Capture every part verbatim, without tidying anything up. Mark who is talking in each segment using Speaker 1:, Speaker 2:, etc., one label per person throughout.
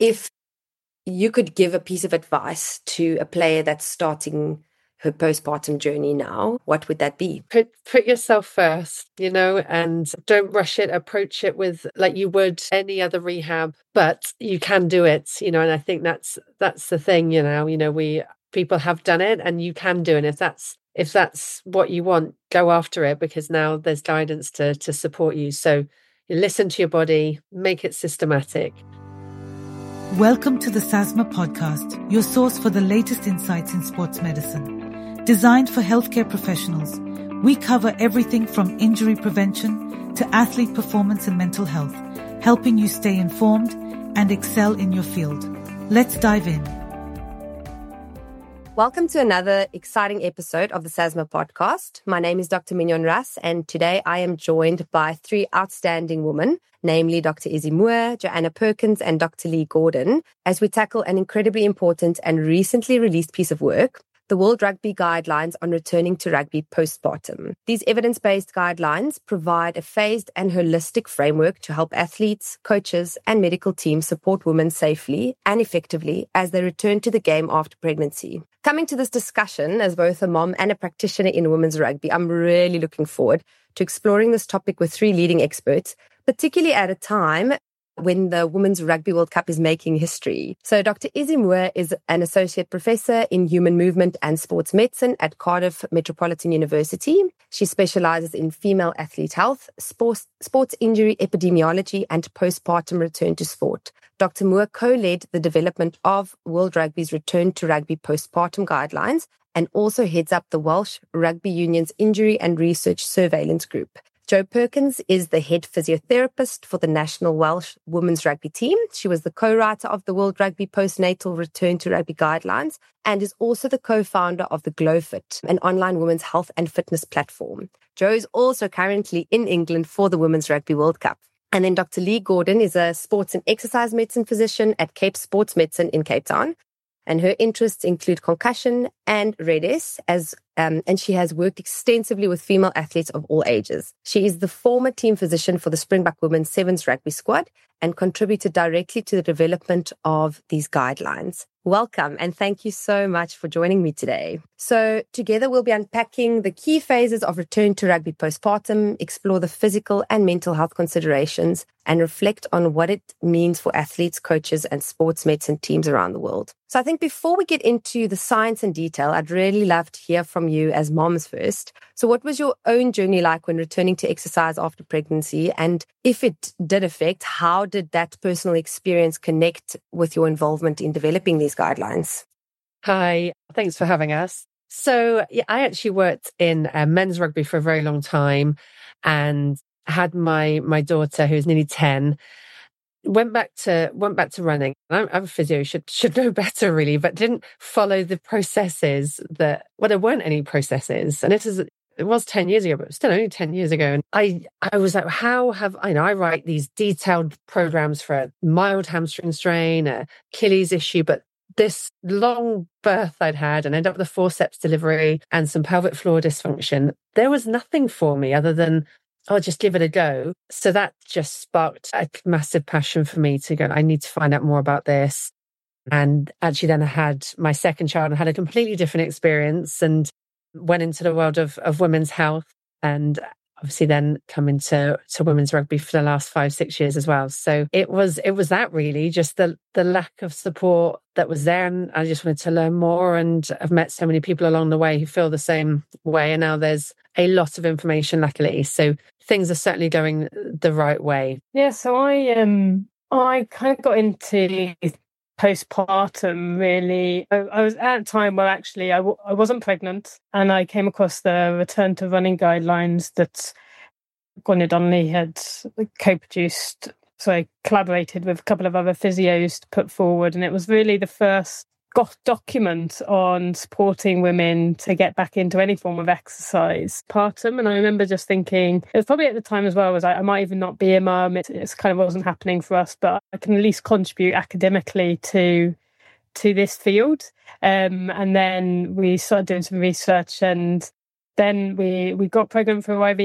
Speaker 1: if you could give a piece of advice to a player that's starting her postpartum journey now, what would that be?
Speaker 2: Put put yourself first, you know, and don't rush it. Approach it with like you would any other rehab, but you can do it, you know. And I think that's that's the thing, you know. You know, we people have done it, and you can do it. And if that's if that's what you want, go after it, because now there's guidance to to support you. So you listen to your body, make it systematic.
Speaker 3: Welcome to the SASMA podcast, your source for the latest insights in sports medicine. Designed for healthcare professionals, we cover everything from injury prevention to athlete performance and mental health, helping you stay informed and excel in your field. Let's dive in.
Speaker 1: Welcome to another exciting episode of the SASMA podcast. My name is Doctor Mignon Ras, and today I am joined by three outstanding women, namely Doctor Izzy Moore, Joanna Perkins, and Doctor Lee Gordon, as we tackle an incredibly important and recently released piece of work, the World Rugby Guidelines on Returning to Rugby Postpartum. These evidence-based guidelines provide a phased and holistic framework to help athletes, coaches, and medical teams support women safely and effectively as they return to the game after pregnancy. Coming to this discussion as both a mom and a practitioner in women's rugby, I'm really looking forward to exploring this topic with three leading experts, particularly at a time when the Women's Rugby World Cup is making history. So Doctor Izzy Moore is an associate professor in human movement and sports medicine at Cardiff Metropolitan University. She specializes in female athlete health, sports, sports injury epidemiology, and postpartum return to sport. Doctor Moore co-led the development of World Rugby's Return to Rugby Postpartum Guidelines and also heads up the Welsh Rugby Union's Injury and Research Surveillance Group. Jo Perkins is the head physiotherapist for the National Welsh Women's Rugby team. She was the co-writer of the World Rugby Postnatal Return to Rugby Guidelines and is also the co-founder of the GlowFit, an online women's health and fitness platform. Jo is also currently in England for the Women's Rugby World Cup. And then Doctor Lee Gordon is a sports and exercise medicine physician at Cape Sports Medicine in Cape Town. And her interests include concussion and R E D S, as um, and she has worked extensively with female athletes of all ages. She is the former team physician for the Springbok Women's Sevens rugby squad and contributed directly to the development of these guidelines. Welcome, and thank you so much for joining me today. So together we'll be unpacking the key phases of return to rugby postpartum, explore the physical and mental health considerations, and reflect on what it means for athletes, coaches, and sports medicine teams around the world. So I think before we get into the science and detail, I'd really love to hear from you as moms first. So what was your own journey like when returning to exercise after pregnancy? And if it did affect, how did that personal experience connect with your involvement in developing these guidelines?
Speaker 2: Hi, thanks for having us. So yeah, I actually worked in uh, men's rugby for a very long time and had my my daughter, who's nearly ten, went back to went back to running. I'm, I'm a physio, should should know better really, but didn't follow the processes that well, there weren't any processes, and it is it was ten years ago, but it was still only ten years ago. And I I was like, how have I know I write these detailed programs for a mild hamstring strain, a Achilles issue, but this long birth I'd had and ended up with a forceps delivery and some pelvic floor dysfunction, there was nothing for me other than I'll just give it a go. So that just sparked a massive passion for me to go, I need to find out more about this. And actually then I had my second child and had a completely different experience and went into the world of, of women's health and obviously then come into to women's rugby for the last five, six years as well. So it was it was that really, just the the lack of support that was there. And I just wanted to learn more. And I've met so many people along the way who feel the same way. And now there's a lot of information, luckily. So things are certainly going the right way.
Speaker 4: Yeah, so I um I kind of got into postpartum really. I, I was at a time where actually I, w- I wasn't pregnant, and I came across the return to running guidelines that Gráinne Donnelly had co-produced. So I collaborated with a couple of other physios to put forward, and it was really the first got document on supporting women to get back into any form of exercise partum. And I remember just thinking, it was probably at the time as well, was I, I might even not be a mum. It, it's kind of wasn't happening for us, but I can at least contribute academically to to this field. Um, and then we started doing some research, and then we we got pregnant through I V F.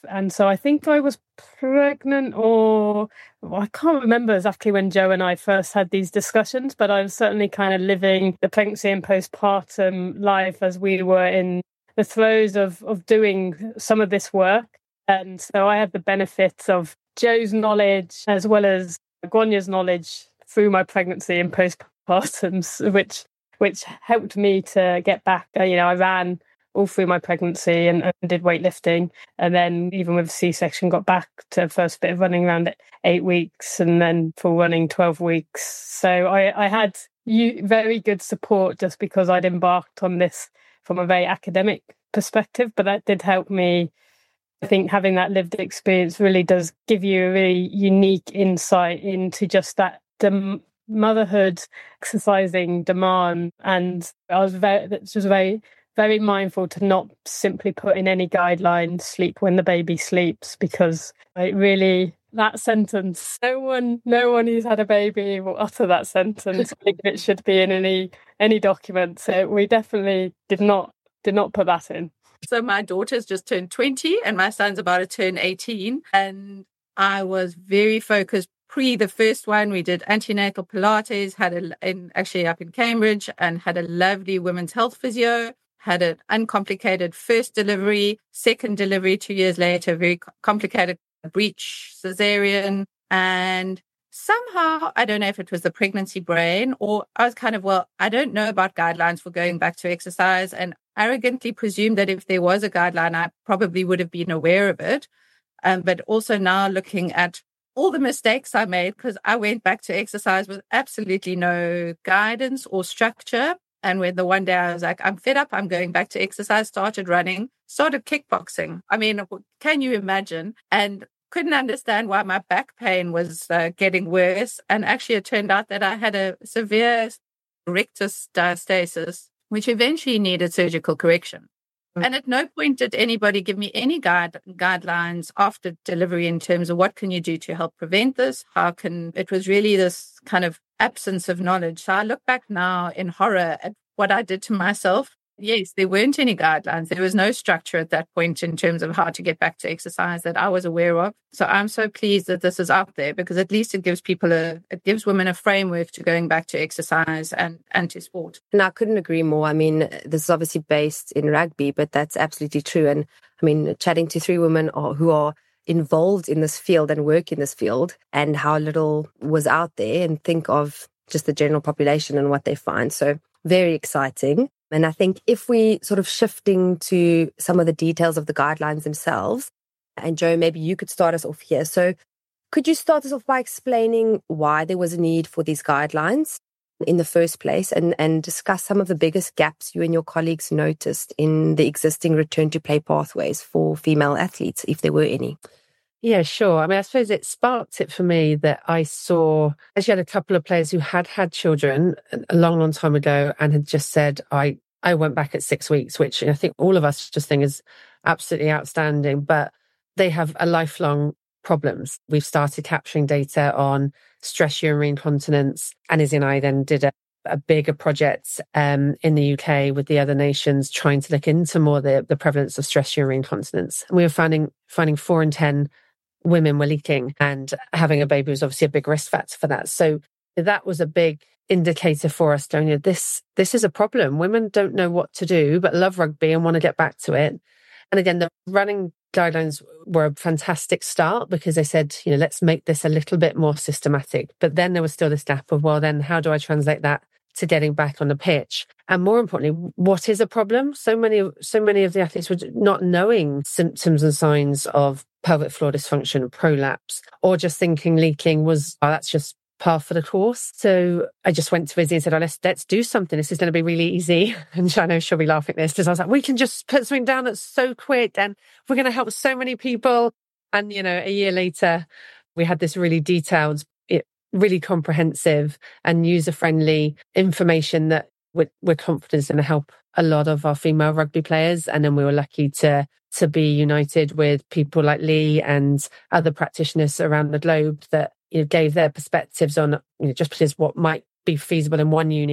Speaker 4: And so I think I was pregnant, or well, I can't remember exactly when Joe and I first had these discussions, but I was certainly kind of living the pregnancy and postpartum life as we were in the throes of, of doing some of this work. And so I had the benefits of Joe's knowledge as well as Gwanya's knowledge through my pregnancy and postpartum, which which helped me to get back. Uh, you know, I ran all through my pregnancy and, and did weightlifting. And then even with C-section, got back to first bit of running around eight weeks and then full running twelve weeks. So I, I had very good support just because I'd embarked on this from a very academic perspective, but that did help me. I think having that lived experience really does give you a really unique insight into just that dem- motherhood, exercising demand. And I was very, that was very, very mindful to not simply put in any guidelines, sleep when the baby sleeps, because it really, that sentence, no one, no one who's had a baby will utter that sentence. I think it should be in any, any document. So we definitely did not, did not put that in.
Speaker 5: So my daughter's just turned twenty and my son's about to turn eighteen. And I was very focused pre the first one. We did antenatal Pilates, had a, in, actually up in Cambridge, and had a lovely women's health physio, had an uncomplicated first delivery, second delivery two years later, very complicated breech cesarean. And somehow, I don't know if it was the pregnancy brain or I was kind of, well, I don't know about guidelines for going back to exercise, and arrogantly presumed that if there was a guideline, I probably would have been aware of it. Um, but also now looking at all the mistakes I made, because I went back to exercise with absolutely no guidance or structure. And when the one day I was like, I'm fed up, I'm going back to exercise, started running, started kickboxing. I mean, can you imagine? And couldn't understand why my back pain was uh, getting worse. And actually it turned out that I had a severe rectus diastasis, which eventually needed surgical correction. Mm. And at no point did anybody give me any guide, guidelines after delivery in terms of what can you do to help prevent this? How can, it was really this kind of absence of knowledge. So I look back now in horror at what I did to myself. Yes, there weren't any guidelines. There was no structure at that point in terms of how to get back to exercise that I was aware of. So I'm so pleased that this is out there, because at least it gives people a, it gives women a framework to going back to exercise and, and to sport.
Speaker 1: And I couldn't agree more. I mean, this is obviously based in rugby, but that's absolutely true. And I mean, chatting to three women who are involved in this field and work in this field, and how little was out there, and think of just the general population and what they find. So very exciting. And I think if we sort of shifting to some of the details of the guidelines themselves, and Joe, maybe you could start us off here. So could you start us off by explaining why there was a need for these guidelines in the first place, and, and discuss some of the biggest gaps you and your colleagues noticed in the existing return to play pathways for female athletes, if there were any?
Speaker 2: Yeah, sure. I mean, I suppose it sparked it for me that I saw, actually had a couple of players who had had children a long, long time ago and had just said, I, I went back at six weeks, which I think all of us just think is absolutely outstanding, but they have a lifelong problems. We've started capturing data on stress urinary incontinence, and Izzy and I then did a, a bigger project um, in the U K with the other nations, trying to look into more the, the prevalence of stress urinary incontinence. And we were finding, finding four in ten women were leaking, and having a baby was obviously a big risk factor for that. So that was a big indicator for us, Donia. This, this is a problem. Women don't know what to do, but love rugby and want to get back to it. And again, the running guidelines were a fantastic start, because they said, you know, let's make this a little bit more systematic. But then there was still this gap of, well, then how do I translate that to getting back on the pitch? And more importantly, what is a problem? So many, so many of the athletes were not knowing symptoms and signs of pelvic floor dysfunction, prolapse, or just thinking leaking was, oh, that's just par for the course. So I just went to Izzy and said, oh, let's, let's do something. This is going to be really easy. And I know she'll be laughing at this, because I was like, we can just put something down that's so quick and we're going to help so many people. And, you know, a year later, we had this really detailed, really comprehensive and user-friendly information that we're, we're confident is going to help a lot of our female rugby players. And then we were lucky to to be united with people like Lee and other practitioners around the globe that, you know, gave their perspectives on, you know, just because what might be feasible in one union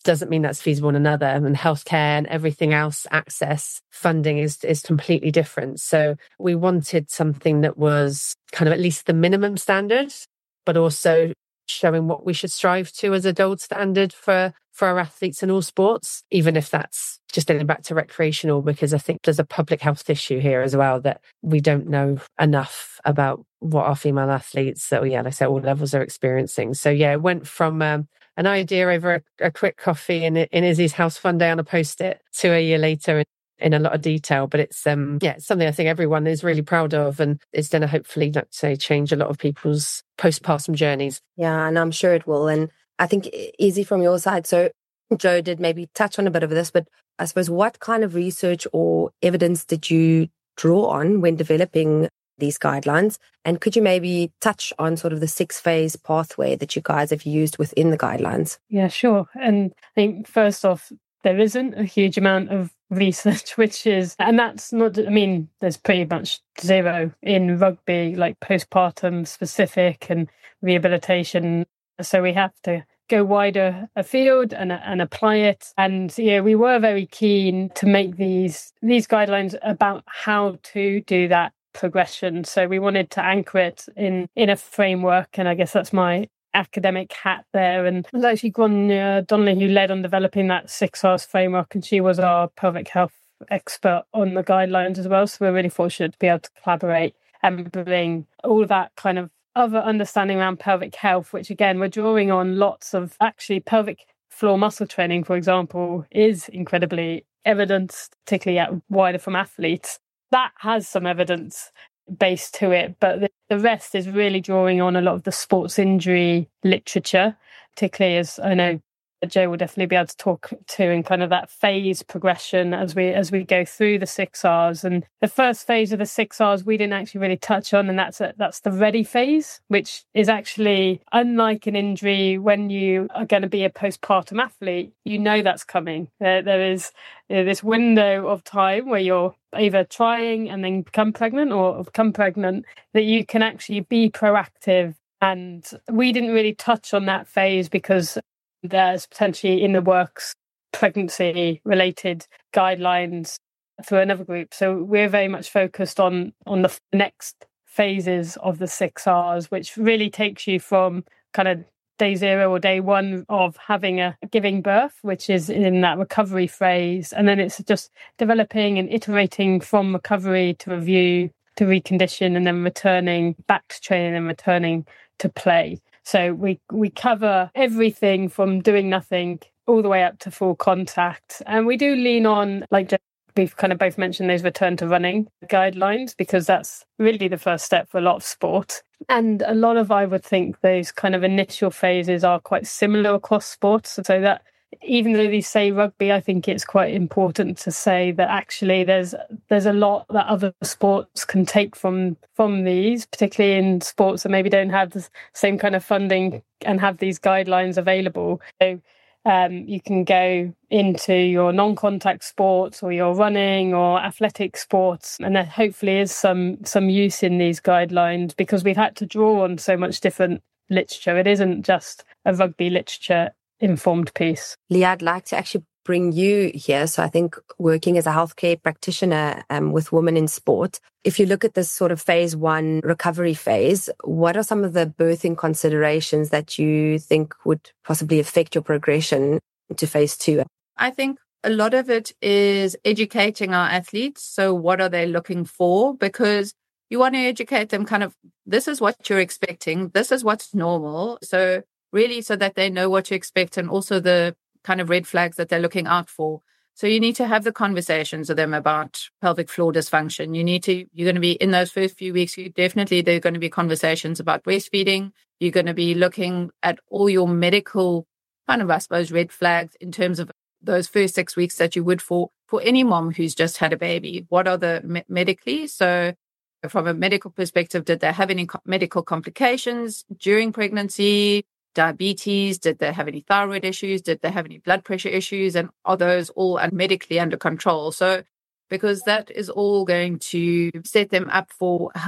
Speaker 2: doesn't mean that's feasible in another. And healthcare and everything else, access, funding is, is completely different. So we wanted something that was kind of at least the minimum standard, but also showing what we should strive to as a gold standard for, for our athletes in all sports, even if that's just getting back to recreational, because I think there's a public health issue here as well, that we don't know enough about what our female athletes, so yeah, like I say, all levels are experiencing. So yeah, it went from um, an idea over a, a quick coffee in, in Izzy's house one day on a post-it to a year later in, in a lot of detail. But it's um yeah, it's something I think everyone is really proud of, and it's going to hopefully, like say, change a lot of people's postpartum journeys.
Speaker 1: Yeah, and I'm sure it will. And I think Izzy, from your side, so Joe did maybe touch on a bit of this, but I suppose what kind of research or evidence did you draw on when developing these guidelines? And could you maybe touch on sort of the six phase pathway that you guys have used within the guidelines?
Speaker 4: Yeah, sure. And I think first off, there isn't a huge amount of research, which is, and that's not, I mean, there's pretty much zero in rugby, like postpartum specific and rehabilitation. So we have to go wider afield and and apply it. And yeah, we were very keen to make these these guidelines about how to do that progression. So we wanted to anchor it in in a framework, and I guess that's my academic hat there. And it was actually Grania Donnelly who led on developing that six R's framework, and she was our pelvic health expert on the guidelines as well. So we're really fortunate to be able to collaborate and bring all of that kind of other understanding around pelvic health, which again, we're drawing on lots of actually pelvic floor muscle training, for example, is incredibly evidenced, particularly at wider from athletes. That has some evidence base to it, but the, the rest is really drawing on a lot of the sports injury literature, particularly as I know Joe will definitely be able to talk to in kind of that phase progression as we as we go through the six R's. And the first phase of the six R's we didn't actually really touch on, and that's a, that's the ready phase, which is actually unlike an injury. When you are going to be a postpartum athlete, you know that's coming. There, there is you know, this window of time where you're either trying and then become pregnant or become pregnant, that you can actually be proactive. And we didn't really touch on that phase because there's potentially in the works pregnancy-related guidelines through another group. So we're very much focused on on the next phases of the six R's, which really takes you from kind of day zero or day one of having a giving birth, which is in that recovery phase. And then it's just developing and iterating from recovery to review to recondition, and then returning back to training and returning to play. So we we cover everything from doing nothing all the way up to full contact. And we do lean on, like we've kind of both mentioned, those return to running guidelines, because that's really the first step for a lot of sport. And a lot of, I would think, those kind of initial phases are quite similar across sports. So that even though they say rugby, I think it's quite important to say that actually there's there's a lot that other sports can take from from these, particularly in sports that maybe don't have the same kind of funding and have these guidelines available. So um, you can go into your non-contact sports or your running or athletic sports, and there hopefully is some some use in these guidelines, because we've had to draw on so much different literature. It isn't just a rugby literature informed piece.
Speaker 1: Leah, I'd like to actually bring you here. So I think working as a healthcare practitioner um, with women in sport, if you look at this sort of phase one recovery phase, what are some of the birthing considerations that you think would possibly affect your progression to phase two?
Speaker 5: I think a lot of it is educating our athletes. So what are they looking for? Because you want to educate them kind of, this is what you're expecting. This is what's normal. So really, so that they know what to expect, and also the kind of red flags that they're looking out for. So you need to have the conversations with them about pelvic floor dysfunction. You need to, you're going to be in those first few weeks, you definitely, there are going to be conversations about breastfeeding. You're going to be looking at all your medical kind of, I suppose, red flags in terms of those first six weeks that you would for, for any mom who's just had a baby. What are the me- medically? So from a medical perspective, did they have any co- medical complications during pregnancy? Diabetes? Did they have any thyroid issues? Did they have any blood pressure issues? And are those all medically under control? So, because that is all going to set them up for health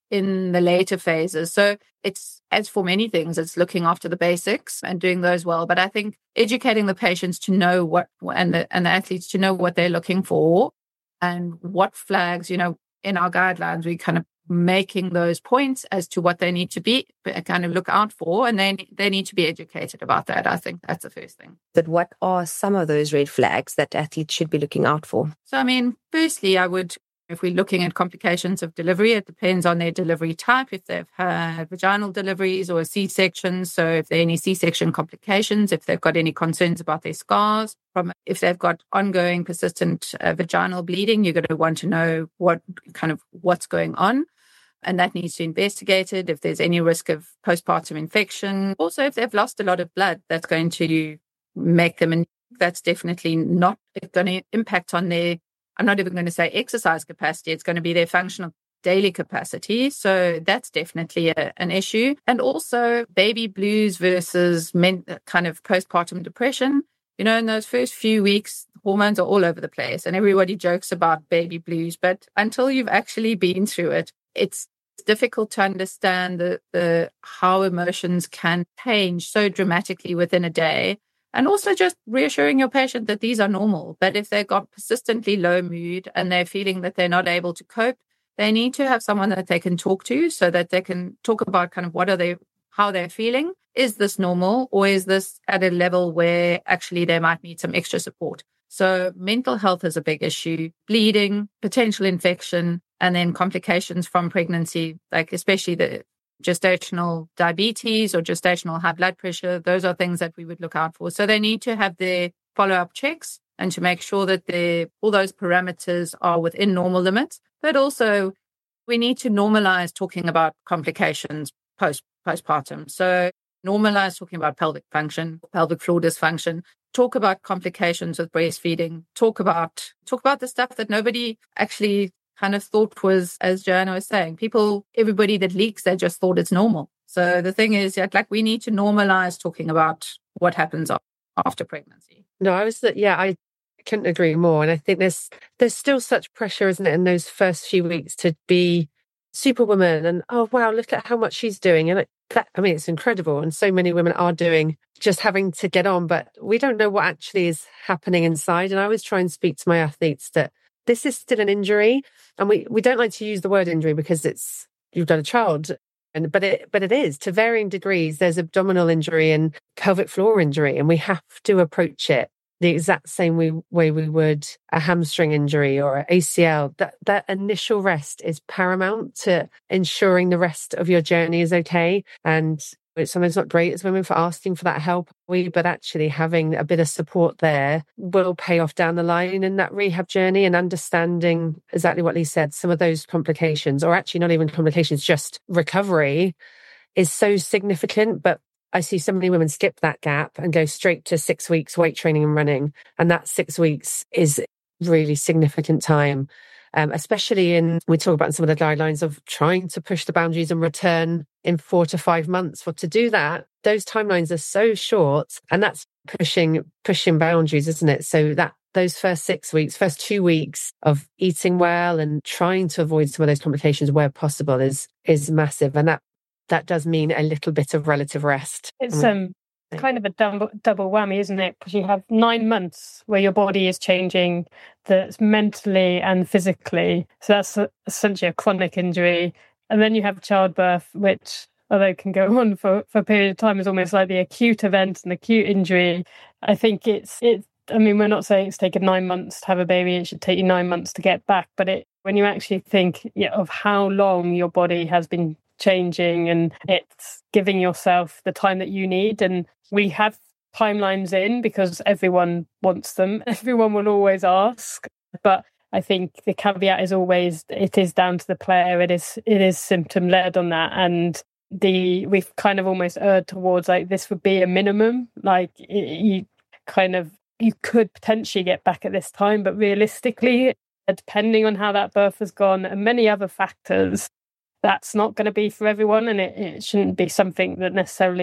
Speaker 5: in the later phases. So it's, as for many things, it's looking after the basics and doing those well. But I think educating the patients to know what, and the, and the athletes to know what they're looking for and what flags, you know, in our guidelines, we kind of making those points as to what they need to be, kind of look out for, and then they need to be educated about that. I think that's the first thing.
Speaker 1: But what are some of those red flags that athletes should be looking out for?
Speaker 5: So, I mean, firstly, I would, if we're looking at complications of delivery, it depends on their delivery type. If they've had vaginal deliveries or a C-section, so if there are any C-section complications, if they've got any concerns about their scars, from if they've got ongoing persistent uh, vaginal bleeding, you're going to want to know what kind of what's going on. And that needs to be investigated. If there's any risk of postpartum infection, also if they've lost a lot of blood, that's going to make them, that's definitely not going to impact on their, I'm not even going to say exercise capacity, it's going to be their functional daily capacity. So that's definitely a, an issue. And also baby blues versus men, kind of postpartum depression. You know, in those first few weeks, hormones are all over the place and everybody jokes about baby blues. But until you've actually been through it, it's difficult to understand the, the how emotions can change so dramatically within a day. And also just reassuring your patient that these are normal. But if they've got persistently low mood and they're feeling that they're not able to cope, they need to have someone that they can talk to so that they can talk about kind of what are they, how they're feeling. Is this normal, or is this at a level where actually they might need some extra support? So mental health is a big issue, bleeding, potential infection, and then complications from pregnancy, like especially the gestational diabetes or gestational high blood pressure. Those are things that we would look out for. So they need to have their follow-up checks and to make sure that they, all those parameters are within normal limits. But also we need to normalize talking about complications post postpartum. So normalize talking about pelvic function, pelvic floor dysfunction, talk about complications with breastfeeding, talk about talk about the stuff that nobody actually kind of thought was, as Joanna was saying, people, everybody that leaks, they just thought it's normal. So the thing is, like, we need to normalize talking about what happens after pregnancy.
Speaker 2: No, I was, yeah, I couldn't agree more. And I think there's there's still such pressure, isn't it, in those first few weeks to be superwoman and, oh, wow, look at how much she's doing. And it, that, I mean, it's incredible. And so many women are doing, just having to get on, but we don't know what actually is happening inside. And I always try and speak to my athletes that this is still an injury. And we, we don't like to use the word injury because it's, you've got a child. And, but it, but it is to varying degrees. There's abdominal injury and pelvic floor injury, and we have to approach it the exact same way, way we would a hamstring injury or an A C L. That, that initial rest is paramount to ensuring the rest of your journey is okay. And it's sometimes not great as women for asking for that help, we, but actually having a bit of support there will pay off down the line in that rehab journey, and understanding exactly what Lee said, some of those complications, or actually not even complications, just recovery is so significant. But I see so many women skip that gap and go straight to six weeks weight training and running. And that six weeks is really significant time. Um, especially in, we talk about some of the guidelines of trying to push the boundaries and return in four to five months. Well, to do that, those timelines are so short, and that's pushing, pushing boundaries, isn't it? So that those first six weeks, first two weeks of eating well and trying to avoid some of those complications where possible is, is massive. And that, that does mean a little bit of relative rest.
Speaker 4: It's, um, kind of a double, double whammy, isn't it? Because you have nine months where your body is changing, that's mentally and physically. So that's a, essentially a chronic injury. And then you have childbirth, which, although can go on for, for a period of time, is almost like the acute event and acute injury. I think it's, it's, I mean, we're not saying it's taken nine months to have a baby. It should take you nine months to get back. But it, when you actually think yeah, of how long your body has been changing, and it's giving yourself the time that you need. And we have timelines in because everyone wants them. Everyone will always ask. But I think the caveat is always it is down to the player. It is it is symptom led on that. And the we've kind of almost erred towards like this would be a minimum. Like it, you kind of you could potentially get back at this time, but realistically, depending on how that birth has gone and many other factors, that's not going to be for everyone, and it, it shouldn't be something that necessarily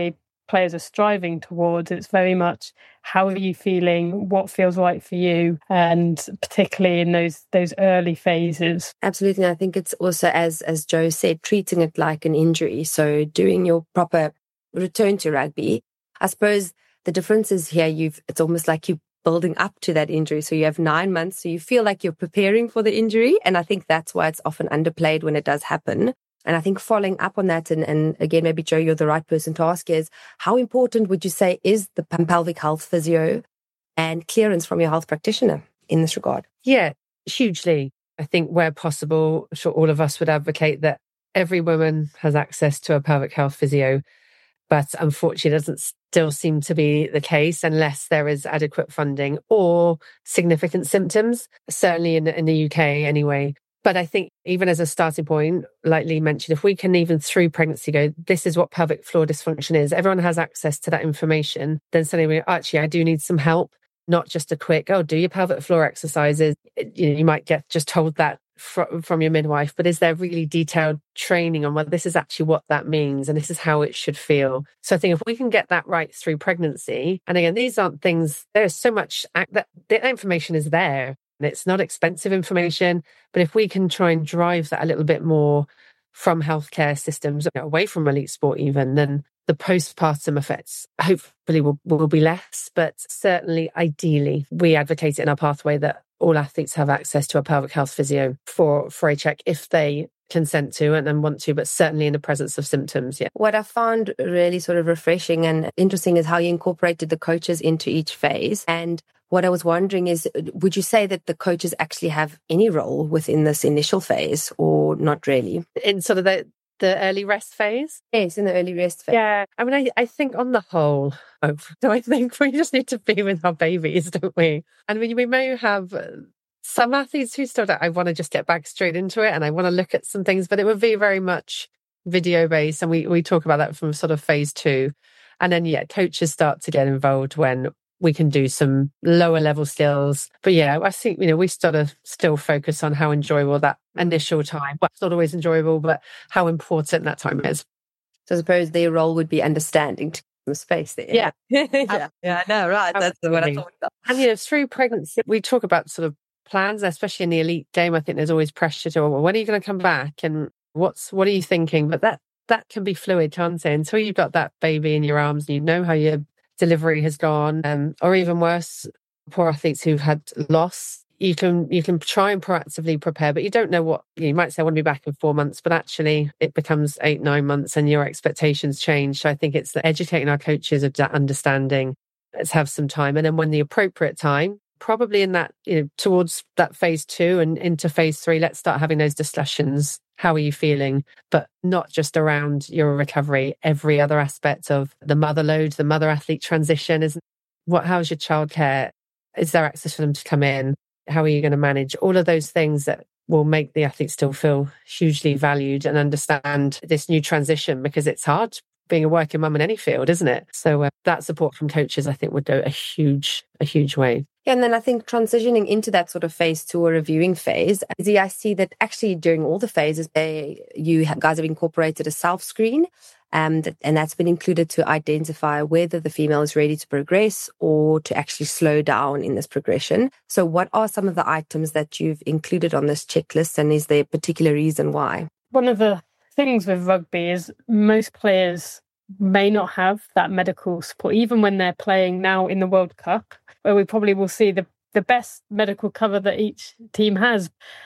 Speaker 4: players are striving towards. It's very much, how are you feeling? What feels right for you? And particularly in those those early phases.
Speaker 1: Absolutely. I think it's also, as as Jo said, treating it like an injury. So doing your proper return to rugby. I suppose the difference is here, you've it's almost like you building up to that injury. So you have nine months, so you feel like you're preparing for the injury. And I think that's why it's often underplayed when it does happen. And I think following up on that, and, and again, maybe Jo, you're the right person to ask, is how important would you say is the pelvic health physio and clearance from your health practitioner in this regard?
Speaker 2: Yeah, hugely. I think where possible, I'm sure all of us would advocate that every woman has access to a pelvic health physio. But unfortunately, it doesn't still seem to be the case unless there is adequate funding or significant symptoms, certainly in, in the U K anyway. But I think even as a starting point, like Lee mentioned, if we can even through pregnancy go, this is what pelvic floor dysfunction is, everyone has access to that information, then suddenly we actually, I do need some help, not just a quick, oh, do your pelvic floor exercises. You know, you might get just told that from, from your midwife, but is there really detailed training on, well, this is actually what that means and this is how it should feel. So I think if we can get that right through pregnancy, and again, these aren't things, there's so much, that the information is there. It's not expensive information, but if we can try and drive that a little bit more from healthcare systems, you know, away from elite sport even, then the postpartum effects hopefully will, will be less. But certainly, ideally, we advocate it in our pathway that all athletes have access to a pelvic health physio for, for a check if they consent to and then want to, but certainly in the presence of symptoms. Yeah.
Speaker 1: What I found really sort of refreshing and interesting is how you incorporated the coaches into each phase. And what I was wondering is, would you say that the coaches actually have any role within this initial phase or not really?
Speaker 2: In sort of the, the early rest phase?
Speaker 1: Yes, in the early rest phase.
Speaker 2: Yeah. I mean, I, I think on the whole, oh, do I think we just need to be with our babies, don't we? And I mean, we may have some athletes who still don't, I want to just get back straight into it and I want to look at some things, but it would be very much video based. And we, we talk about that from sort of phase two. And then, yeah, coaches start to get involved when we can do some lower level skills. But yeah, I think, you know, we sort of still focus on how enjoyable that initial time, well, it's not always enjoyable, but how important that time is.
Speaker 1: So I suppose their role would be understanding to the space there.
Speaker 2: Yeah.
Speaker 1: yeah. yeah, I know, right. That's what I thought about.
Speaker 2: And, you know, through pregnancy, we talk about sort of plans, especially in the elite game. I think there's always pressure to, well, when are you going to come back? And what's, what are you thinking? But that, that can be fluid, can't it? Until you've got that baby in your arms and you know how your delivery has gone, um, or even worse, poor athletes who've had loss. You can you can try and proactively prepare, but you don't know what, you might say, I want to be back in four months, but actually it becomes eight, nine months and your expectations change. So I think it's the educating our coaches of that understanding. Let's have some time. And then when the appropriate time, probably in that, you know, towards that phase two and into phase three, let's start having those discussions. How are you feeling? But not just around your recovery, every other aspect of the mother load, the mother athlete transition. Is what, how's your childcare? Is there access for them to come in? How are you going to manage all of those things that will make the athlete still feel hugely valued and understand this new transition, because it's hard being a working mum in any field, isn't it? So uh, that support from coaches, I think, would go a huge, a huge way.
Speaker 1: Yeah, and then I think transitioning into that sort of phase two or reviewing phase, I see that actually during all the phases, they, you have, guys have incorporated a self-screen, um, and that's been included to identify whether the female is ready to progress or to actually slow down in this progression. So what are some of the items that you've included on this checklist, and is there a particular reason why?
Speaker 4: One of the things with rugby is most players may not have that medical support, even when they're playing now in the World Cup, where we probably will see the, the best medical cover that each team has.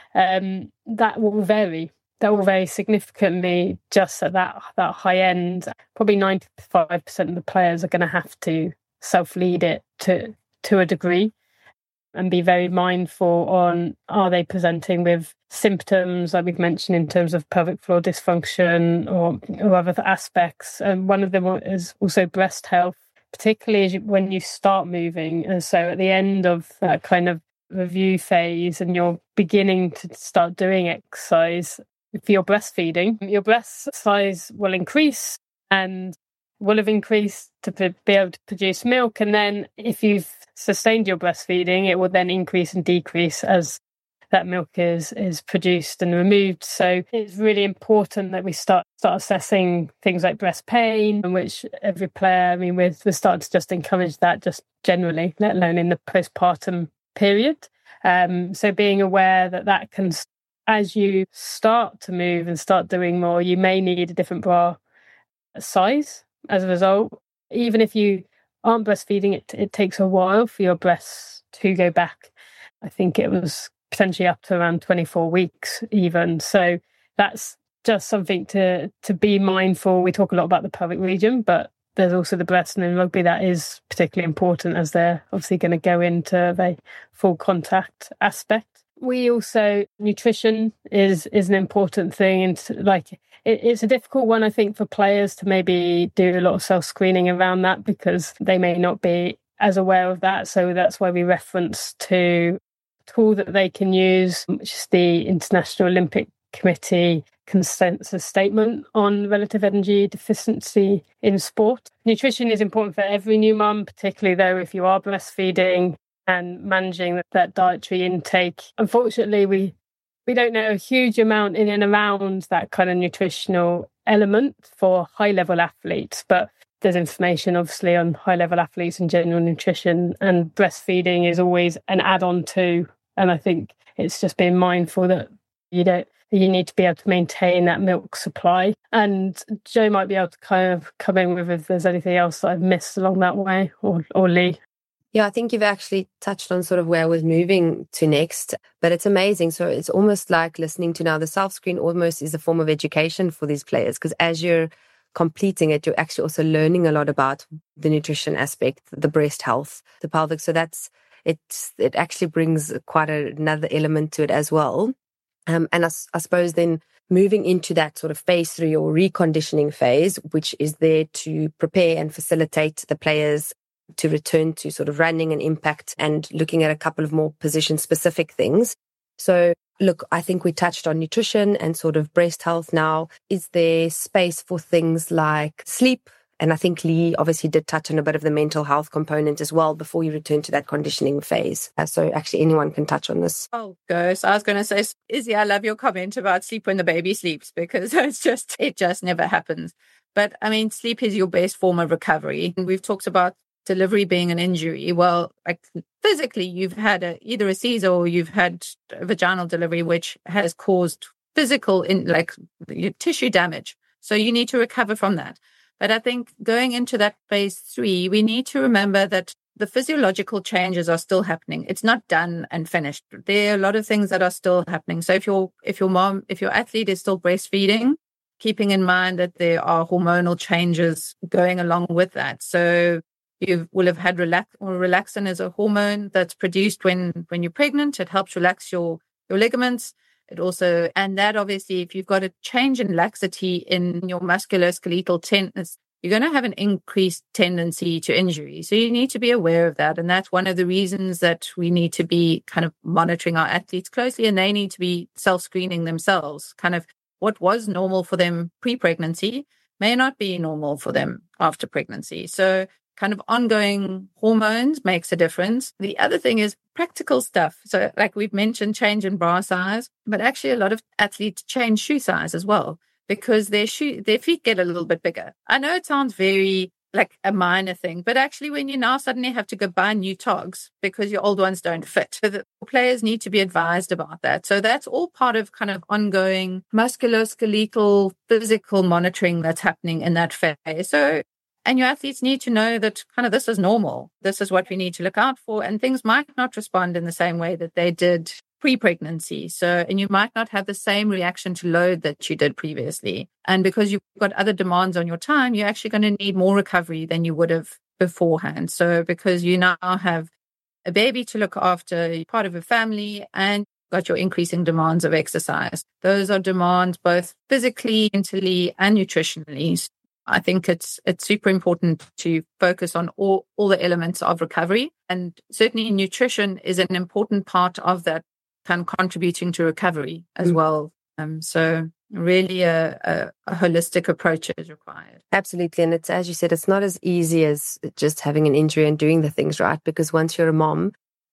Speaker 4: Um, that will vary. That will vary significantly just at that, that high end. Probably ninety-five percent of the players are going to have to self-lead it to, to a degree, and be very mindful on, are they presenting with symptoms, like we've mentioned, in terms of pelvic floor dysfunction or, or other aspects. And one of them is also breast health, particularly as you, when you start moving. And so at the end of that kind of review phase and you're beginning to start doing exercise, if you're breastfeeding, your breast size will increase and will have increased to be able to produce milk. And then if you've sustained your breastfeeding, it will then increase and decrease as that milk is is produced and removed. So it's really important that we start start assessing things like breast pain, in which every player, I mean, we're, we're starting to just encourage that just generally, let alone in the postpartum period. Um, so being aware that that can, as you start to move and start doing more, you may need a different bra size as a result. Even if you aren't breastfeeding, it, it takes a while for your breasts to go back. I think it was potentially up to around twenty-four weeks even. So that's just something to to be mindful. We talk a lot about the pelvic region, but there's also the breast, and in rugby that is particularly important as they're obviously going to go into the full contact aspect. We also, nutrition is is an important thing, and like it, it's a difficult one, I think, for players to maybe do a lot of self-screening around that because they may not be as aware of that. So that's why we reference to a tool that they can use, which is the International Olympic Committee consensus statement on relative energy deficiency in sport. Nutrition is important for every new mum, particularly though if you are breastfeeding and managing that dietary intake. Unfortunately, we we don't know a huge amount in and around that kind of nutritional element for high-level athletes, but there's information obviously on high-level athletes and general nutrition, and breastfeeding is always an add-on to. And I think it's just being mindful that you don't you need to be able to maintain that milk supply. And Jo might be able to kind of come in with if there's anything else that I've missed along that way, or, or Lee.
Speaker 1: Yeah, I think you've actually touched on sort of where I was moving to next, but it's amazing. So it's almost like listening to now the self-screen almost is a form of education for these players, because as you're completing it, you're actually also learning a lot about the nutrition aspect, the breast health, the pelvic. So that's, it's, it actually brings quite a, another element to it as well. Um, and I, I suppose then moving into that sort of phase three or reconditioning phase, which is there to prepare and facilitate the players to return to sort of running and impact, and looking at a couple of more position specific things. So look, I think we touched on nutrition and sort of breast health now. Is there space for things like sleep? And I think Lee obviously did touch on a bit of the mental health component as well before you return to that conditioning phase. Uh, so actually anyone can touch on this.
Speaker 5: Oh, go. So I was going to say, Izzy, I love your comment about sleep when the baby sleeps, because it's just, it just never happens. But I mean, sleep is your best form of recovery. And we've talked about delivery being an injury. Well, like physically, you've had a, either a Caesar or you've had a vaginal delivery, which has caused physical in like tissue damage. So you need to recover from that. But I think going into that phase three, we need to remember that the physiological changes are still happening. It's not done and finished. There are a lot of things that are still happening. So if your if your mom, if your athlete is still breastfeeding, keeping in mind that there are hormonal changes going along with that. So you will have had relax or relaxin as a hormone that's produced when when you're pregnant. It helps relax your your ligaments. It also, and that obviously, if you've got a change in laxity in your musculoskeletal tendons, you're going to have an increased tendency to injury. So you need to be aware of that. And that's one of the reasons that we need to be kind of monitoring our athletes closely, and they need to be self-screening themselves. Kind of what was normal for them pre-pregnancy may not be normal for them after pregnancy. So kind of ongoing hormones makes a difference. The other thing is practical stuff. So like we've mentioned, change in bra size, but actually a lot of athletes change shoe size as well, because their shoe, their feet get a little bit bigger. I know it sounds very like a minor thing, but actually when you now suddenly have to go buy new togs because your old ones don't fit, so the players need to be advised about that. So that's all part of kind of ongoing musculoskeletal physical monitoring that's happening in that phase. So and your athletes need to know that kind of this is normal. This is what we need to look out for. And things might not respond in the same way that they did pre-pregnancy. So, and you might not have the same reaction to load that you did previously. And because you've got other demands on your time, you're actually going to need more recovery than you would have beforehand. So because you now have a baby to look after, you're part of a family, and got your increasing demands of exercise. Those are demands both physically, mentally, and nutritionally. I think it's it's super important to focus on all, all the elements of recovery. And certainly nutrition is an important part of that, kind of contributing to recovery as mm-hmm. well. Um, so really a, a, a holistic approach is required.
Speaker 1: Absolutely. And it's, as you said, it's not as easy as just having an injury and doing the things right, because once you're a mom,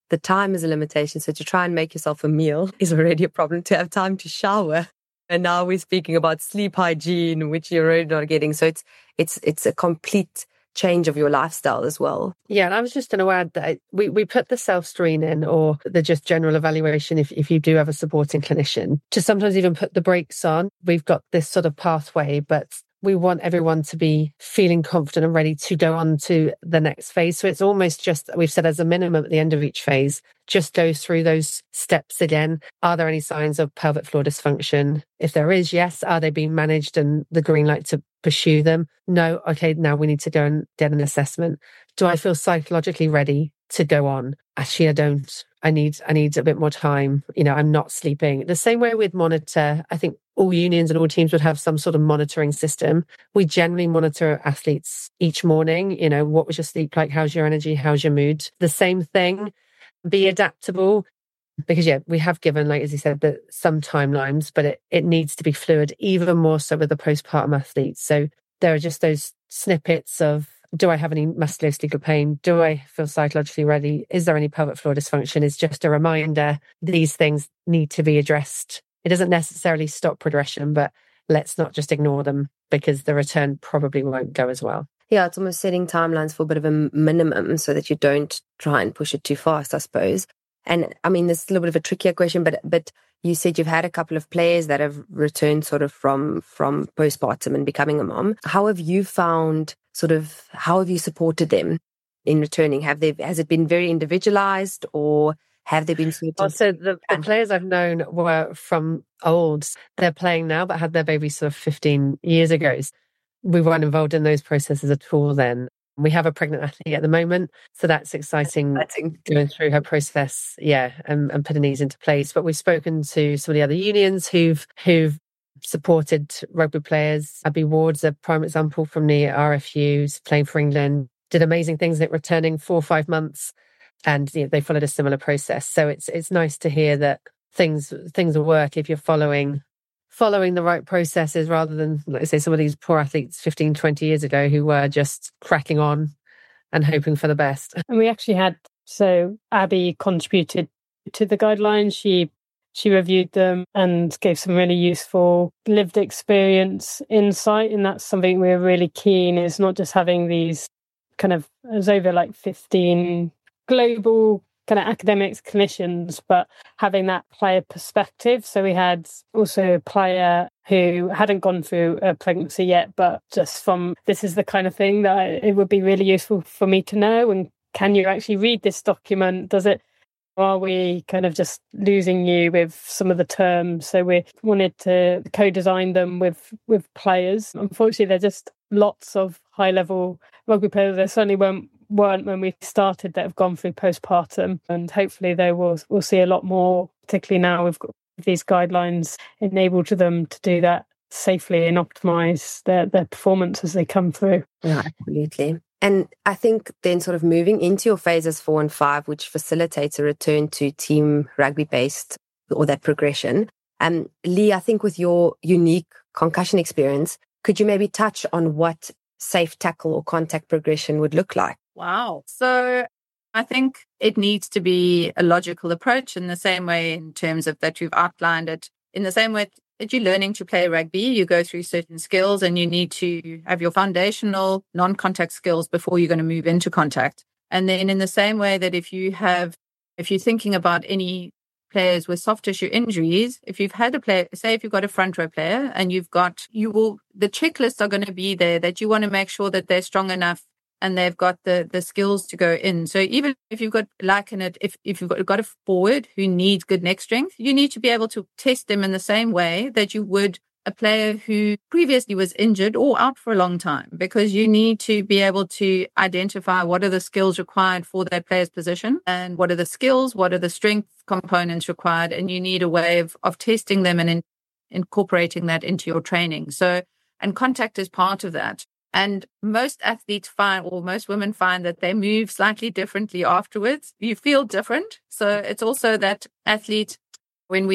Speaker 1: the time is a limitation. So to try and make yourself a meal is already a problem. To have time to shower. And now we're speaking about sleep hygiene, which you're already not getting. So it's it's it's a complete change of your lifestyle as well.
Speaker 2: Yeah, and I was just going to add that we, we put the self-screen in, or the just general evaluation if, if you do have a supporting clinician, to sometimes even put the brakes on. We've got this sort of pathway, but we want everyone to be feeling confident and ready to go on to the next phase. So it's almost just, we've said as a minimum at the end of each phase, just go through those steps again. Are there any signs of pelvic floor dysfunction? If there is, yes. Are they being managed and the green light to pursue them? No. Okay, now we need to go and get an assessment. Do I feel psychologically ready to go on? Actually, I don't. I need, I need a bit more time. You know, I'm not sleeping. The same way we'd monitor, I think all unions and all teams would have some sort of monitoring system. We generally monitor athletes each morning. You know, what was your sleep like? How's your energy? How's your mood? The same thing. Be adaptable. Because, yeah, we have given, like, as you said, the, some timelines, but it, it needs to be fluid, even more so with the postpartum athletes. So there are just those snippets of, do I have any musculoskeletal pain? Do I feel psychologically ready? Is there any pelvic floor dysfunction? It's just a reminder these things need to be addressed. It doesn't necessarily stop progression, but let's not just ignore them, because the return probably won't go as well.
Speaker 1: Yeah, it's almost setting timelines for a bit of a minimum so that you don't try and push it too fast, I suppose. And I mean, this is a little bit of a trickier question, but but you said you've had a couple of players that have returned sort of from from postpartum and becoming a mom. How have you found sort of, how have you supported them in returning? Have they, has it been very individualized, or have they been sort of...
Speaker 2: Well, so the, the players I've known were from old. They're playing now, but had their babies sort of fifteen years ago. We weren't involved in those processes at all then. We have a pregnant athlete at the moment, so that's exciting, exciting. Going through her process, yeah, and, and putting these into place. But we've spoken to some of the other unions who've who've supported rugby players. Abby Ward's a prime example from the R F Us, playing for England, did amazing things at returning four or five months, and you know, they followed a similar process. So it's it's nice to hear that things things will work if you're following following the right processes, rather than, like I say, some of these poor athletes fifteen, twenty years ago who were just cracking on and hoping for the best.
Speaker 4: And we actually had, so Abby contributed to the guidelines. She she reviewed them and gave some really useful lived experience insight. And that's something we're really keen, is not just having these kind of, there's over like fifteen global kind of academics, clinicians, but having that player perspective. So we had also a player who hadn't gone through a pregnancy yet, but just from, this is the kind of thing that I, it would be really useful for me to know. And can you actually read this document? Does it, are we kind of just losing you with some of the terms? So we wanted to co-design them with, with players. Unfortunately, they're just lots of high-level rugby players. There certainly weren't weren't when we started that have gone through postpartum, and hopefully they will we'll see a lot more, particularly now we've got these guidelines enable to them to do that safely and optimize their, their performance as they come through.
Speaker 1: Yeah, absolutely. And I think then sort of moving into your phases four and five, which facilitates a return to team rugby based, or that progression. Um, Lee, I think with your unique concussion experience, could you maybe touch on what safe tackle or contact progression would look like?
Speaker 5: Wow. So I think it needs to be a logical approach, in the same way, in terms of that you've outlined it, in the same way that you're learning to play rugby, you go through certain skills and you need to have your foundational non-contact skills before you're going to move into contact. And then in the same way that if you have, if you're thinking about any players with soft tissue injuries, if you've had a player, say if you've got a front row player and you've got, you will, the checklists are going to be there that you want to make sure that they're strong enough and they've got the the skills to go in. So even if you've got, like in it, if, if you've got, got a forward who needs good neck strength, you need to be able to test them in the same way that you would a player who previously was injured or out for a long time, because you need to be able to identify what are the skills required for that player's position, and what are the skills, what are the strength components required, and you need a way of, of testing them and in, incorporating that into your training. So, and contact is part of that. And most athletes find, or most women find, that they move slightly differently afterwards. You feel different. So it's also that athlete, when we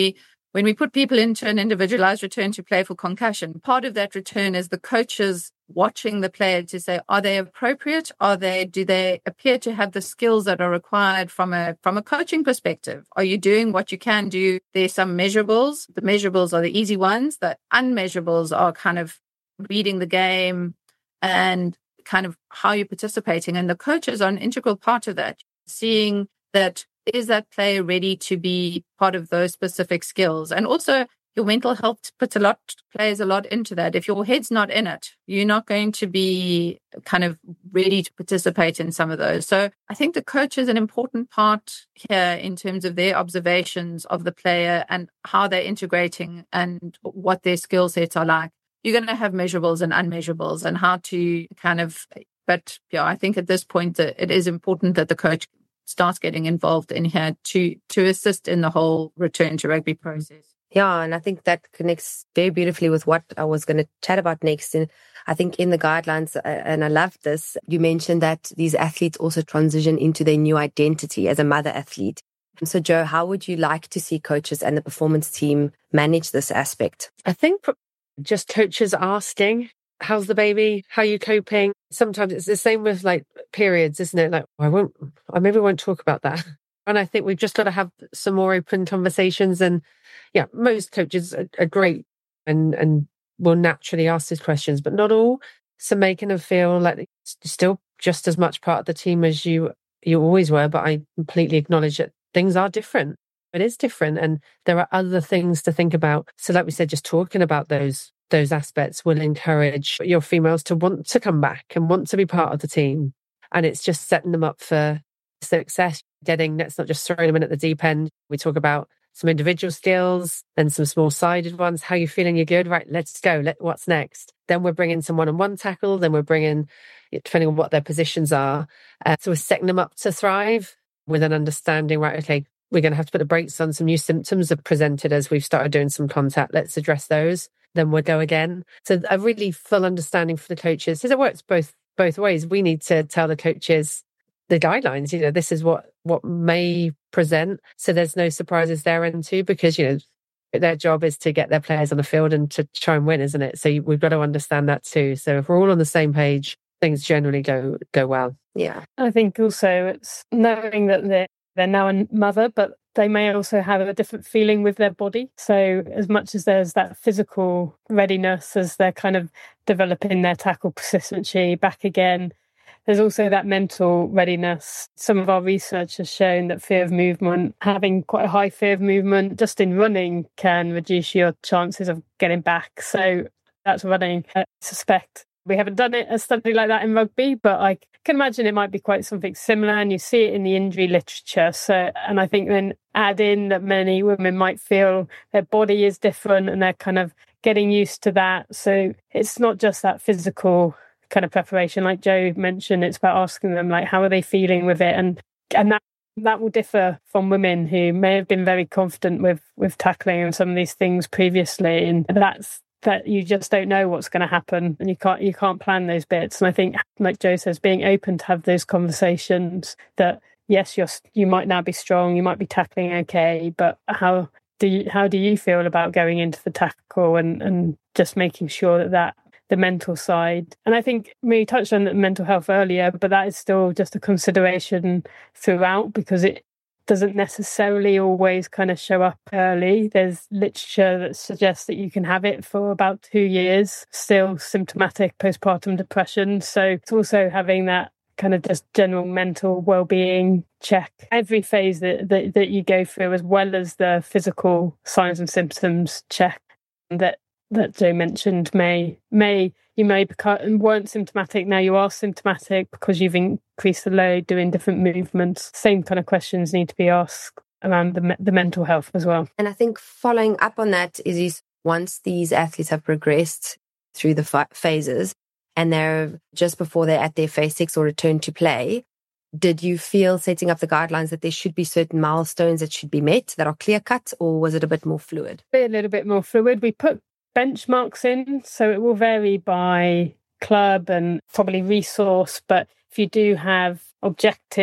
Speaker 5: when we put people into an individualized return to play for concussion, part of that return is the coaches watching the player to say, are they appropriate? Are they, do they appear to have the skills that are required from a, from a coaching perspective? Are you doing what you can do? There's some measurables. The measurables are the easy ones. The unmeasurables are kind of reading the game and kind of how you're participating. And the coaches are an integral part of that, seeing that is that player ready to be part of those specific skills? And also your mental health puts a lot, plays a lot into that. If your head's not in it, you're not going to be kind of ready to participate in some of those. So I think the coach is an important part here in terms of their observations of the player and how they're integrating and what their skill sets are like. You're going to have measurables and unmeasurables and how to kind of, but yeah, I think at this point that it is important that the coach starts getting involved in here to to assist in the whole return to rugby process.
Speaker 1: Yeah, and I think that connects very beautifully with what I was going to chat about next. And I think in the guidelines, uh, and I love this, you mentioned that these athletes also transition into their new identity as a mother athlete. So Jo, how would you like to see coaches and the performance team manage this aspect?
Speaker 2: I think just coaches asking, how's the baby? How are you coping? Sometimes it's the same with like periods, isn't it? Like, I won't, I maybe won't talk about that. And I think we've just got to have some more open conversations. And yeah, most coaches are, are great and, and will naturally ask these questions, but not all. So making them feel like it's still just as much part of the team as you, you always were. But I completely acknowledge that things are different. It is different. And there are other things to think about. So like we said, just talking about those those aspects will encourage your females to want to come back and want to be part of the team. And it's just setting them up for success, getting, let's not just throw them in at the deep end. We talk about some individual skills and some small-sided ones. How you feeling? You're good? Right, let's go. Let, what's next? Then we're bringing some one-on-one tackle. Then we're bringing, depending on what their positions are. Uh, so we're setting them up to thrive with an understanding, right, okay, we're going to have to put the brakes on some new symptoms that presented as we've started doing some contact. Let's address those. Then we'll go again. So a really full understanding for the coaches, because it works both both ways. We need to tell the coaches the guidelines, you know, this is what, what may present. So there's no surprises there and too, because, you know, their job is to get their players on the field and to try and win, isn't it? So we've got to understand that too. So if we're all on the same page, things generally go go well.
Speaker 1: Yeah.
Speaker 4: I think also it's knowing that they're, they're now a mother, but they may also have a different feeling with their body. So as much as there's that physical readiness as they're kind of developing their tackle consistency back again, there's also that mental readiness. Some of our research has shown that fear of movement, having quite a high fear of movement just in running can reduce your chances of getting back. So that's running. I suspect we haven't done it a study like that in rugby, but I can imagine it might be quite something similar, and you see it in the injury literature. So, and I think then add in that many women might feel their body is different and they're kind of getting used to that. So it's not just that physical kind of preparation, like Jo mentioned. It's about asking them, like, how are they feeling with it, and and that that will differ from women who may have been very confident with with tackling and some of these things previously, and that's that you just don't know what's going to happen, and you can't you can't plan those bits. And I think, like Jo says, being open to have those conversations that yes, you're you might now be strong, you might be tackling okay, but how do you how do you feel about going into the tackle, and and just making sure that that the mental side. And I think we touched on the mental health earlier, but that is still just a consideration throughout, because it doesn't necessarily always kind of show up early. There's literature that suggests that you can have it for about two years, still symptomatic postpartum depression. So it's also having that kind of just general mental well-being check every phase that, that, that you go through, as well as the physical signs and symptoms check that that Jo mentioned. May may you may become weren't symptomatic, now you are symptomatic because you've increased the load doing different movements. Same kind of questions need to be asked around the the mental health as well.
Speaker 1: And I think following up on that is, is once these athletes have progressed through the f- phases and they're just before they're at their phase six or return to play, did you feel setting up the guidelines that there should be certain milestones that should be met that are clear cut, or was it a bit more fluid?
Speaker 4: A little bit more fluid. We put benchmarks in, so it will vary by club and probably resource, but if you do have objective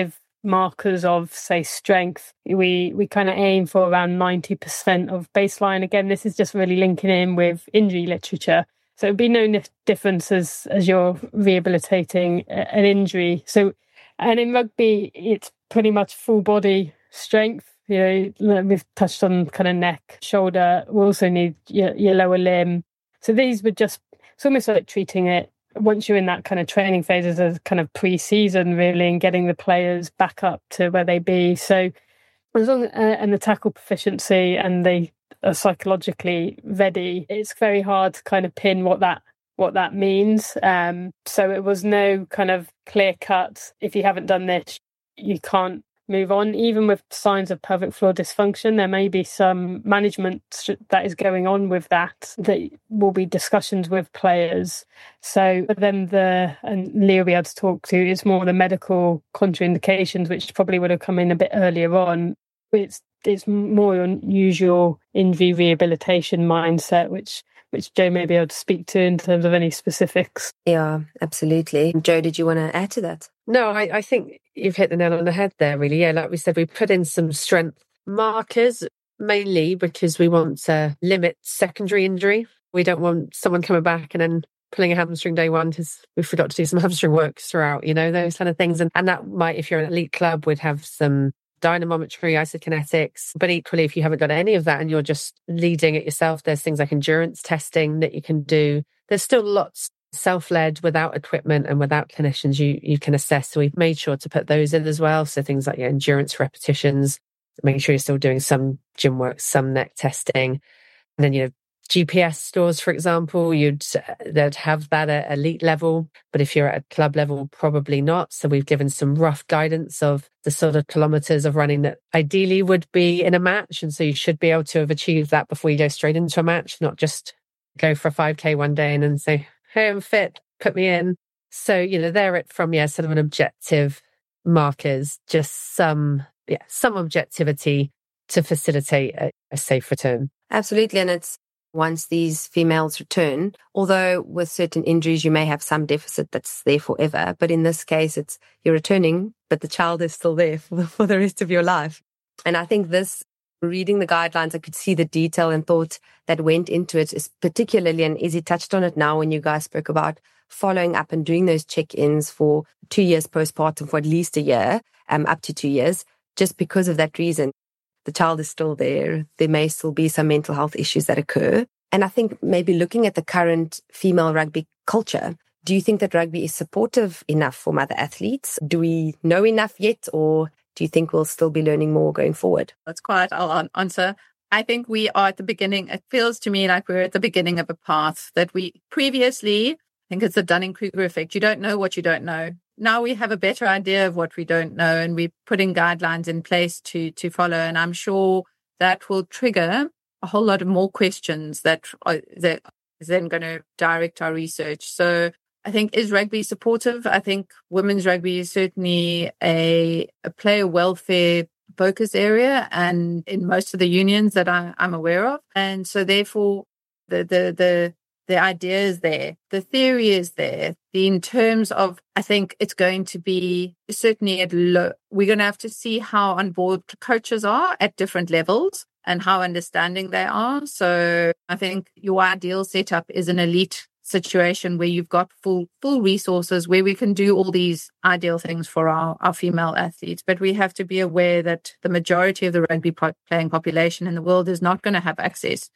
Speaker 4: markers of, say, strength, we we kind of aim for around ninety percent of baseline. Again, this is just really linking in with injury literature. So it'd be no difference as, as you're rehabilitating an injury. So, and in rugby, it's pretty much full body strength. You know, we've touched on kind of neck, shoulder. We also need your, your lower limb. So these would just, it's almost like treating it once you're in that kind of training phase as a kind of pre-season, really, and getting the players back up to where they be. So as long uh, and the tackle proficiency and they are psychologically ready, it's very hard to kind of pin what that what that means. Um, so it was no kind of clear cut, if you haven't done this, you can't move on. Even with signs of pelvic floor dysfunction, there may be some management that is going on with that. That will be discussions with players. So then the, and Leah will be able to talk to, it's more the medical contraindications, which probably would have come in a bit earlier on. It's it's more unusual injury rehabilitation mindset, which which Jo may be able to speak to in terms of any specifics.
Speaker 1: Yeah, absolutely. Jo, did you want to add to that?
Speaker 2: No, I, I think you've hit the nail on the head there, really. Yeah, like we said, we put in some strength markers, mainly because we want to limit secondary injury. We don't want someone coming back and then pulling a hamstring day one because we forgot to do some hamstring work throughout, you know, those kind of things. And, and that might, if you're an elite club, would have some dynamometry, isokinetics. But equally, if you haven't got any of that and you're just leading it yourself, there's things like endurance testing that you can do. There's still lots self-led without equipment and without clinicians you you can assess. So we've made sure to put those in as well. So things like your endurance repetitions, making sure you're still doing some gym work, some neck testing. And then, you know, G P S stores, for example, you'd they'd have that at elite level, but if you're at a club level, probably not. So we've given some rough guidance of the sort of kilometers of running that ideally would be in a match. And so you should be able to have achieved that before you go straight into a match, not just go for a five K one day and then say, hey, I'm fit, put me in. So, you know, they're it from, yeah, sort of an objective markers, just some, yeah, some objectivity to facilitate a, a safe return.
Speaker 1: Absolutely. And it's once these females return, although with certain injuries, you may have some deficit that's there forever. But in this case, it's you're returning, but the child is still there for, for the rest of your life. And I think this, reading the guidelines, I could see the detail and thought that went into it, is particularly, and Izzy touched on it now when you guys spoke about following up and doing those check-ins for two years postpartum, for at least a year, um, up to two years, just because of that reason. The child is still there. There may still be some mental health issues that occur. And I think maybe looking at the current female rugby culture, do you think that rugby is supportive enough for mother athletes? Do we know enough yet, or do you think we'll still be learning more going forward?
Speaker 5: That's quiet. I'll answer. I think we are at the beginning. It feels to me like we're at the beginning of a path that we previously, I think it's the Dunning-Kruger effect. You don't know what you don't know. Now we have a better idea of what we don't know, and we're putting guidelines in place to to follow. And I'm sure that will trigger a whole lot of more questions that are, that is then going to direct our research. So I think, is rugby supportive? I think women's rugby is certainly a, a player welfare focus area, and in most of the unions that I, I'm aware of. And so therefore, the the the the idea is there. The theory is there. The, in terms of, I think it's going to be certainly at low, we're going to have to see how on board coaches are at different levels and how understanding they are. So I think your ideal setup is an elite situation where you've got full full resources, where we can do all these ideal things for our, our female athletes. But we have to be aware that the majority of the rugby playing population in the world is not going to have access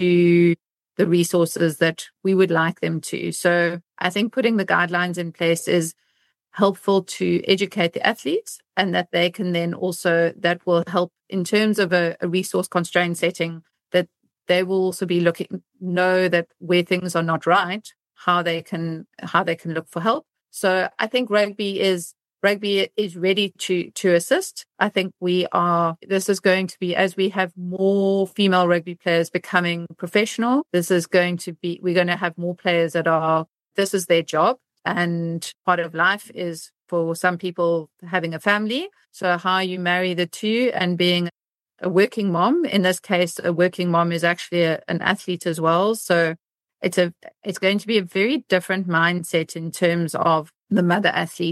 Speaker 5: to the resources that we would like them to. So I think putting the guidelines in place is helpful to educate the athletes, and that they can then also, that will help in terms of a, a resource constrained setting, that they will also be looking, know that where things are not right, how they can, how they can look for help. So I think rugby is, rugby is ready to, to assist. I think we are, this is going to be, as we have more female rugby players becoming professional, this is going to be, we're going to have more players that are, this is their job. And part of life is, for some people, having a family. So how you marry the two and being a working mom, in this case, a working mom is actually a, an athlete as well. So it's a, it's going to be a very different mindset in terms of the mother athlete.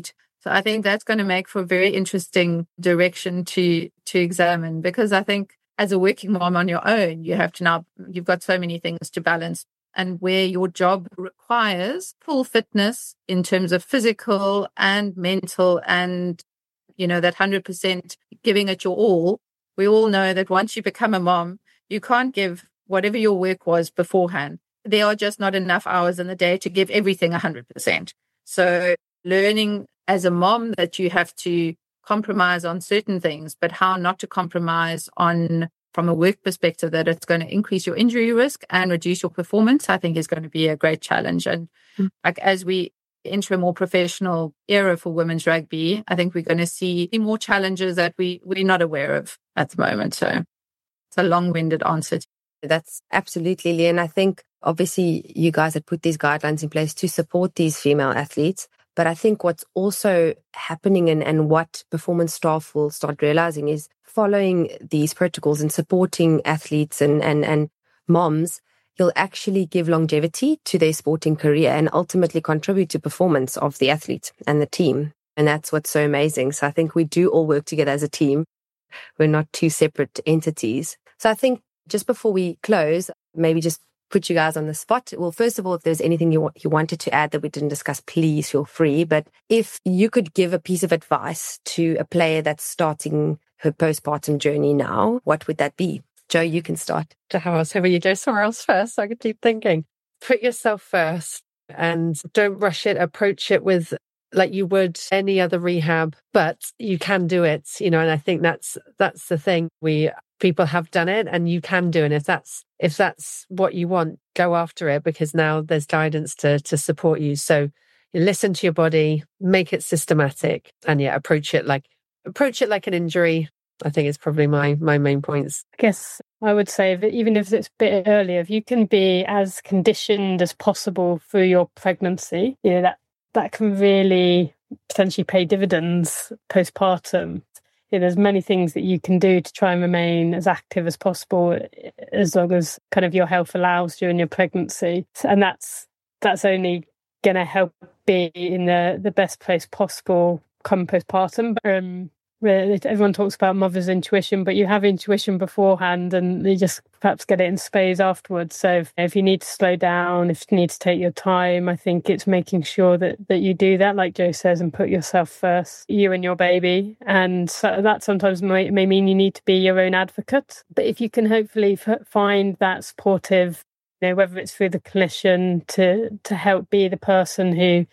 Speaker 5: So I think that's going to make for a very interesting direction to to examine, because I think as a working mom on your own, you have to now, you've got so many things to balance. And where your job requires full fitness in terms of physical and mental and, you know, that one hundred percent giving it your all, we all know that once you become a mom, you can't give whatever your work was beforehand. There are just not enough hours in the day to give everything one hundred percent. So learning as a mom that you have to compromise on certain things, but how not to compromise on, from a work perspective, that it's going to increase your injury risk and reduce your performance, I think is going to be a great challenge. And mm. like as we enter a more professional era for women's rugby, I think we're going to see more challenges that we, we're not aware of at the moment. So it's a long-winded answer.
Speaker 1: That's absolutely, Lee. And I think obviously you guys had put these guidelines in place to support these female athletes. But I think what's also happening and, and what performance staff will start realizing is following these protocols and supporting athletes and, and, and moms, you'll actually give longevity to their sporting career and ultimately contribute to performance of the athlete and the team. And that's what's so amazing. So I think we do all work together as a team. We're not two separate entities. So I think just before we close, maybe just put you guys on the spot. Well, first of all, if there's anything you, you wanted to add that we didn't discuss, please feel free. But if you could give a piece of advice to a player that's starting her postpartum journey now, what would that be? Jo, you can start.
Speaker 2: I was hoping you go somewhere else first, so I could keep thinking. Put yourself first and don't rush it. Approach it with like you would any other rehab, but you can do it, you know, and I think that's that's the thing. We people have done it and you can do it. And if that's if that's what you want, go after it, because now there's guidance to to support you. So you listen to your body, make it systematic, and yeah, approach it like approach it like an injury. I think it's probably my my main points.
Speaker 4: I guess I would say that even if it's a bit earlier, if you can be as conditioned as possible through your pregnancy, you know, that that can really potentially pay dividends postpartum. You know, there's many things that you can do to try and remain as active as possible, as long as kind of your health allows during your pregnancy, and that's that's only going to help be in the the best place possible come postpartum. Um, Everyone talks about mother's intuition, but you have intuition beforehand and you just perhaps get it in spades afterwards. So if, if you need to slow down, if you need to take your time, I think it's making sure that, that you do that, like Jo says, and put yourself first, you and your baby. And so that sometimes may, may mean you need to be your own advocate. But if you can hopefully f- find that supportive, you know, whether it's through the clinician to to help be the person who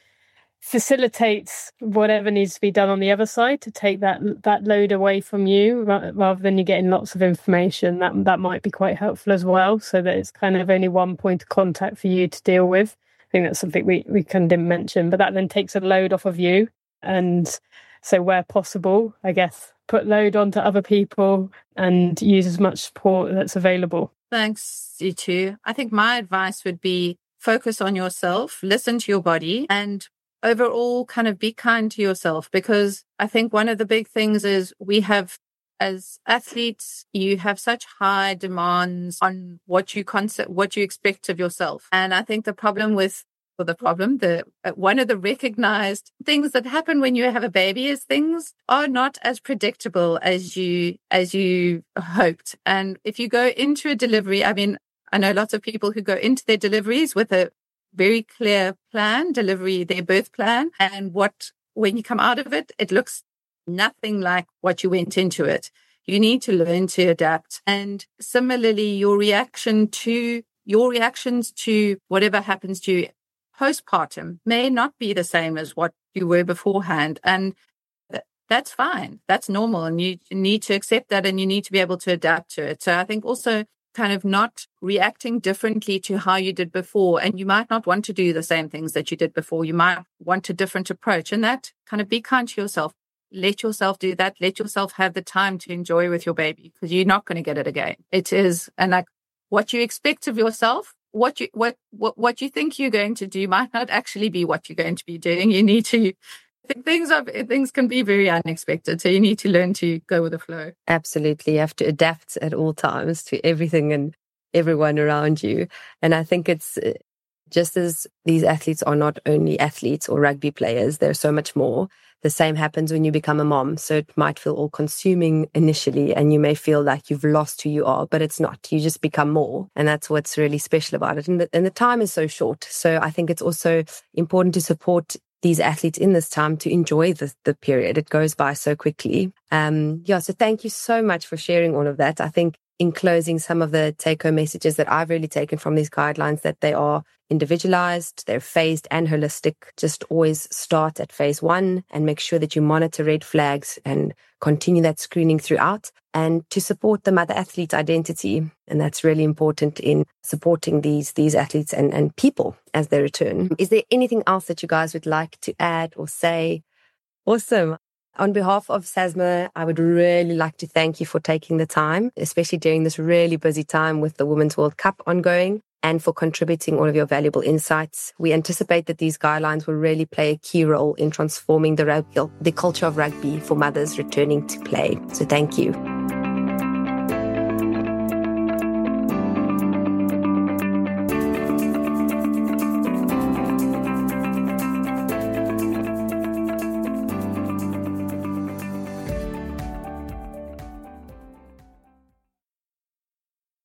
Speaker 4: facilitates whatever needs to be done on the other side to take that that load away from you, rather than you getting lots of information, that that might be quite helpful as well, so that it's kind of only one point of contact for you to deal with. I think that's something we, we kind of didn't mention, but that then takes a load off of you. And so where possible, I guess, put load onto other people and use as much support that's available.
Speaker 5: Thanks, you two. I think my advice would be focus on yourself, listen to your body, and overall kind of be kind to yourself, because I think one of the big things is we have, as athletes, you have such high demands on what you concept, what you expect of yourself. And I think the problem with, or the problem, the one of the recognized things that happen when you have a baby is things are not as predictable as you, as you hoped. And if you go into a delivery, I mean, I know lots of people who go into their deliveries with a very clear plan, delivery, their birth plan, and what, when you come out of it, it looks nothing like what you went into it. You need to learn to adapt. And similarly, your reaction to, your reactions to whatever happens to you postpartum may not be the same as what you were beforehand. And that's fine. That's normal. And you need to accept that, and you need to be able to adapt to it. So I think also kind of not reacting differently to how you did before. And you might not want to do the same things that you did before. You might want a different approach, and that kind of be kind to yourself. Let yourself do that. Let yourself have the time to enjoy with your baby, because you're not going to get it again. It is, and like what you expect of yourself, what you, what, what, what you think you're going to do might not actually be what you're going to be doing. You need to, Things are things can be very unexpected, so you need to learn to go with the flow.
Speaker 1: Absolutely, you have to adapt at all times to everything and everyone around you. And I think it's just as these athletes are not only athletes or rugby players, there's so much more. The same happens when you become a mom. So it might feel all consuming initially and you may feel like you've lost who you are, but it's not. You just become more. And that's what's really special about it. And the, and the time is so short. So I think it's also important to support these athletes in this time to enjoy the, the period. It goes by so quickly. Um, yeah, so thank you so much for sharing all of that. I think in closing, some of the take-home messages that I've really taken from these guidelines, that they are individualized, they're phased and holistic. Just always start at phase one and make sure that you monitor red flags and continue that screening throughout, and to support the mother athlete's identity. And that's really important in supporting these, these athletes and, and people as they return. Is there anything else that you guys would like to add or say? Awesome. On behalf of SASMA, I would really like to thank you for taking the time, especially during this really busy time with the Women's World Cup ongoing, and for contributing all of your valuable insights. We anticipate that these guidelines will really play a key role in transforming the, rugby, the culture of rugby for mothers returning to play. So thank you.